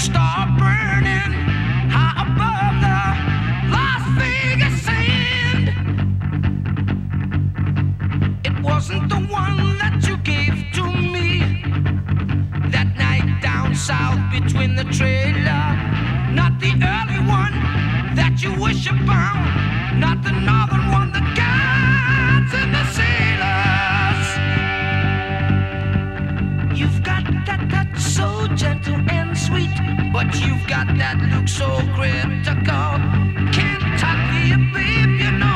star burning high above the Las Vegas sand. It wasn't the one that you gave to me that night down south between the trailer. Not the early one that you wish upon, not the northern one that guides in the sailors. You've got that touch so gentle and sweet, but you've got that look so critical. Kentucky, babe, you know